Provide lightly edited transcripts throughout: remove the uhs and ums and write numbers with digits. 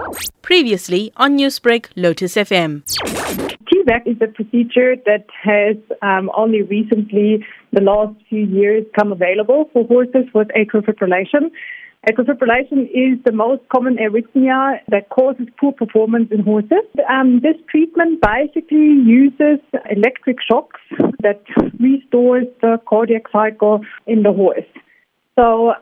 Previously on Newsbreak, Lotus FM. TVAC is a procedure that has only recently, the last few years, come available for horses with atrial fibrillation. Atrial fibrillation is the most common arrhythmia that causes poor performance in horses. This treatment basically uses electric shocks that restores the cardiac cycle in the horse. So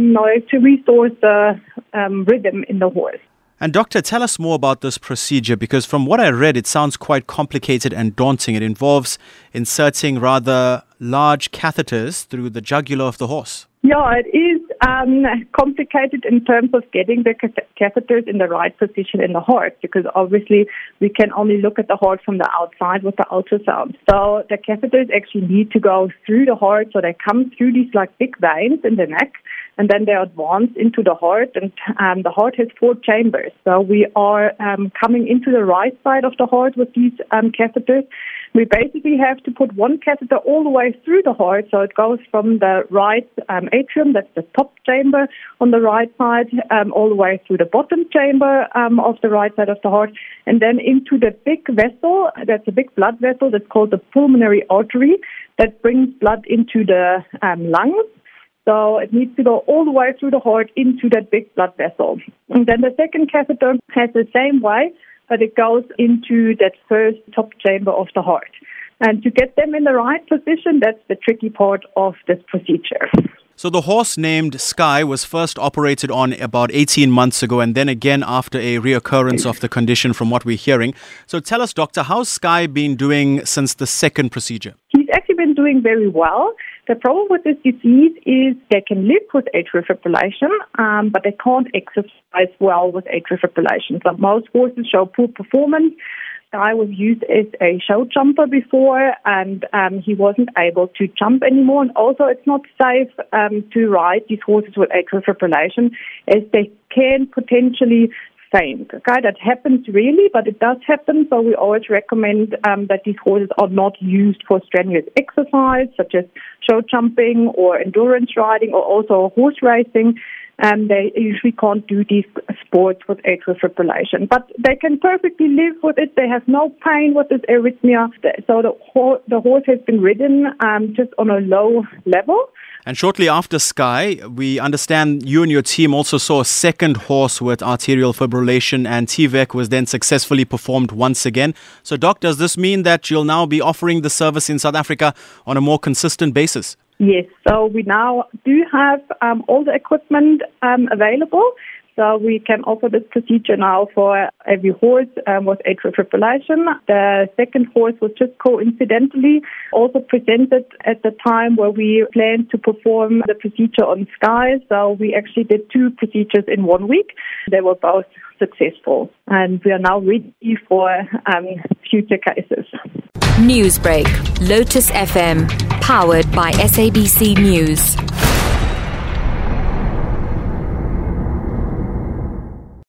to restore the rhythm in the horse. And doctor, tell us more about this procedure, because from what I read, it sounds quite complicated and daunting. It involves inserting rather large catheters through the jugular of the horse. Yeah, it is complicated in terms of getting the catheters in the right position in the heart, because obviously we can only look at the heart from the outside with the ultrasound. So the catheters actually need to go through the heart, so they come through these like big veins in the neck, and then they advance into the heart, and the heart has 4 chambers. So we are coming into the right side of the heart with these catheters. We basically have to put one catheter all the way through the heart, so it goes from the right atrium, that's the top chamber on the right side, all the way through the bottom chamber of the right side of the heart, and then into the big vessel, that's a big blood vessel that's called the pulmonary artery, that brings blood into the lungs. So it needs to go all the way through the heart into that big blood vessel. And then the second catheter has the same way, but it goes into that first top chamber of the heart. And to get them in the right position, that's the tricky part of this procedure. So the horse named Sky was first operated on about 18 months ago, and then again after a reoccurrence of the condition, from what we're hearing. So tell us, doctor, how's Sky been doing since the second procedure? He's actually been doing very well. The problem with this disease is they can live with atrial fibrillation, but they can't exercise well with atrial fibrillation. So most horses show poor performance. Sky was used as a show jumper before, and he wasn't able to jump anymore. And also, it's not safe to ride these horses with atrial fibrillation, as they can potentially faint. Okay, that happens really, but it does happen. So we always recommend that these horses are not used for strenuous exercise, such as show jumping or endurance riding, or also horse racing. They usually can't do these sports with atrial fibrillation, but they can perfectly live with it. They have no pain with this arrhythmia. So the horse has been ridden just on a low level. And shortly after Sky, we understand you and your team also saw a second horse with arterial fibrillation, and TVAC was then successfully performed once again. So, Doc, does this mean that you'll now be offering the service in South Africa on a more consistent basis? Yes, so we now do have all the equipment available. So we can offer this procedure now for every horse with atrial fibrillation. The second horse was just coincidentally also presented at the time where we planned to perform the procedure on Sky. So we actually did 2 procedures in 1 week. They were both successful, and we are now ready for future cases. Newsbreak, Lotus FM, powered by SABC News.